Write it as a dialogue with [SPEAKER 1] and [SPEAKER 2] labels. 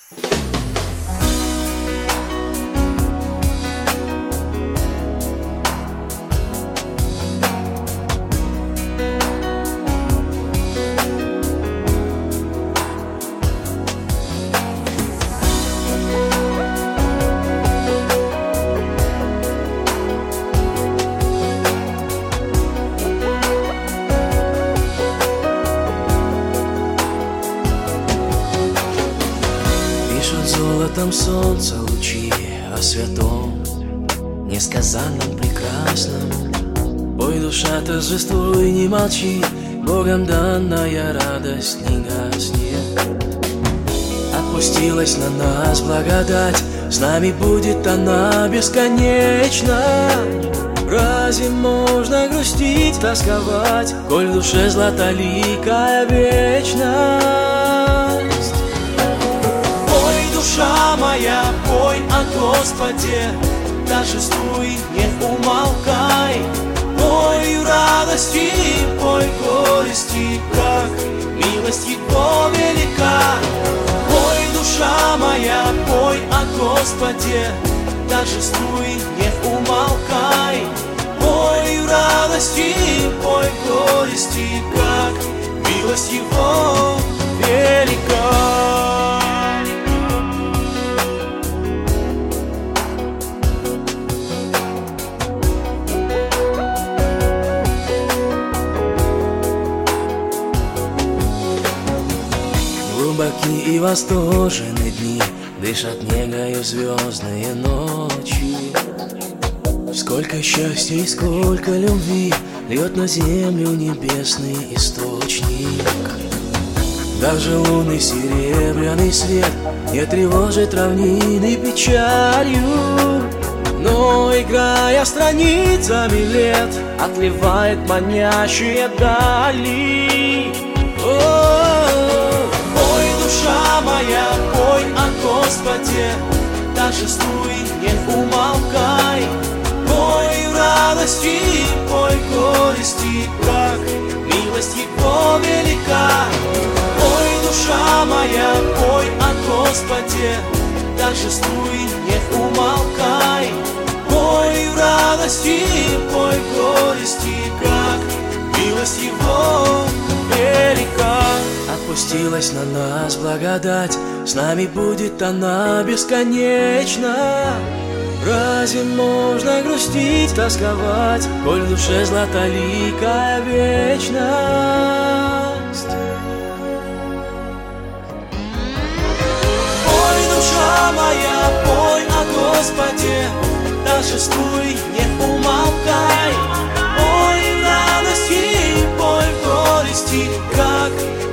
[SPEAKER 1] Золотом солнца лучи о святом, несказанном прекрасном. Ой, душа, торжествуй, не молчи, Богом данная радость не гаснет. Отпустилась на нас благодать, с нами будет она бесконечно. Разве можно грустить, тосковать, коль в душе златоликая вечность? Душа моя, пой о Господе, торжествуй, не умолкай. Пой радости, пой горести, как милость Его велика. Пой, душа моя, пой о Господе, торжествуй, не умолкай. Пой радости, пой горести, как милость Его велика. Глубокие и восторженные дни, дышат негою звездные ночи. Сколько счастья и сколько любви льет на землю небесный источник. Даже лунный серебряный свет не тревожит равнины печалью, но, играя страницами лет, отливает манящие дали. Душа моя, пой о Господе, торжествуй, не умолкай. Пой радости, пой горести, как милость Его велика. Пой, душа моя, пой о Господе, торжествуй, не умолкай. Пой радости, пой горести, как милость Его велика. Отпустилась на нас благодать, с нами будет она бесконечно. Разве можно грустить, тосковать, коль в душе златоликая вечность? Пой, душа моя, пой о Господе, торжествуй, не умолкай. Пой радости, пой горести, как